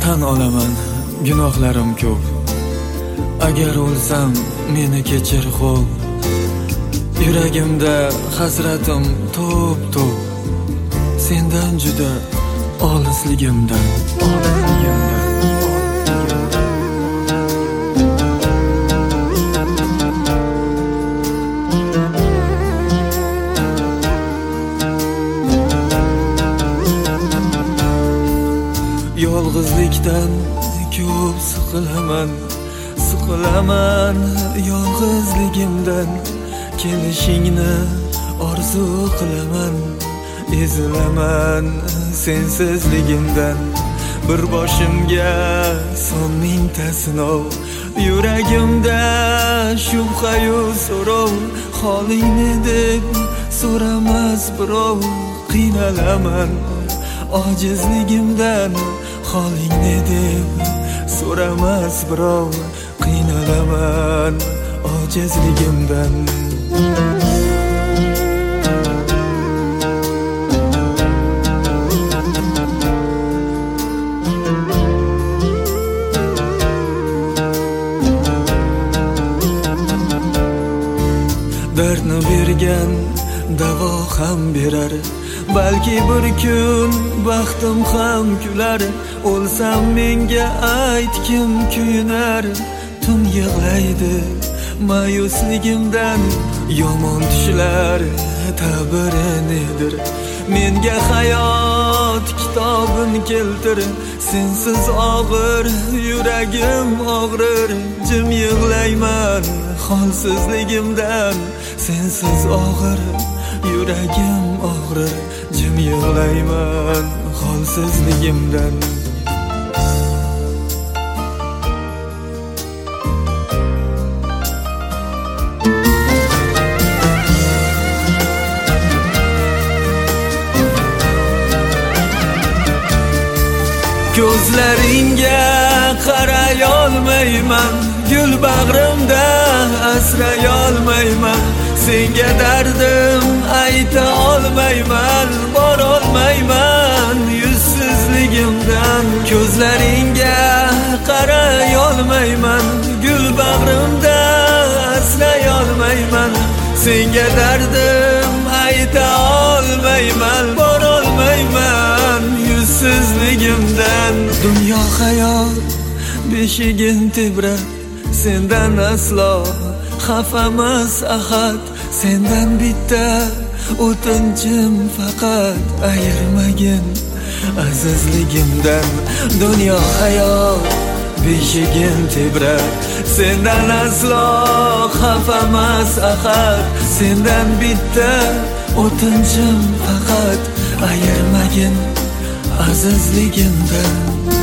Tan olaman, gunohlarim ko'p. Agar o'lsam, meni kechir xo'p. Yuragimda hasratim to'p-to'p. Sendan juda olisligimdan. Yolg'izlikdan ko'p siqilaman yolg'izligimdan. Kelishingni orzu qilaman, ezilaman sensizligimdan. Bir boshimga son mingta sinov, yuragimda shubha-yu so'rov. Holingni deb so'ramas birov, qiynalaman ojizligimdan. Holingni deb so'ramas birov, qiynalaman ojizligimdan. Dardni bergan davo ham berar, balki bir kun baxtim ham kular. O'lsam menga ayt kim kuyunar, tun yig'laydi ma'yusligimdan. Yomon tushlar ta'biri nedir, menga hayot kitobin keltir. Sensiz og'ir yuragim og'rir, jim yig'layman holsizligimdan. Sensiz og'ir yuragim og'rir, jim yig'layman holsizligimdan. Ko'zlaringga qaray olmayman, gul bag'rimda asray olmayman. Senga dardim ayta olmayman, borolmayman yuzsizligimdan. Ko'zlaringga qaray olmayman, gul bag'rimda asray olmayman. Senga dardim ayta olmayman, borolmayman yuzsizligimdan. Dunyo hayot beshigin tebrar, sendan aslo xafamas ahad. Sendan bitta o'tinchim faqat, ayirmagin azizligimdan. Dunyo hayot beshigin tebrar, sendan aslo xafamas ahad. Sendan bitta o'tinchim faqat, ayirmagin azizligimdan.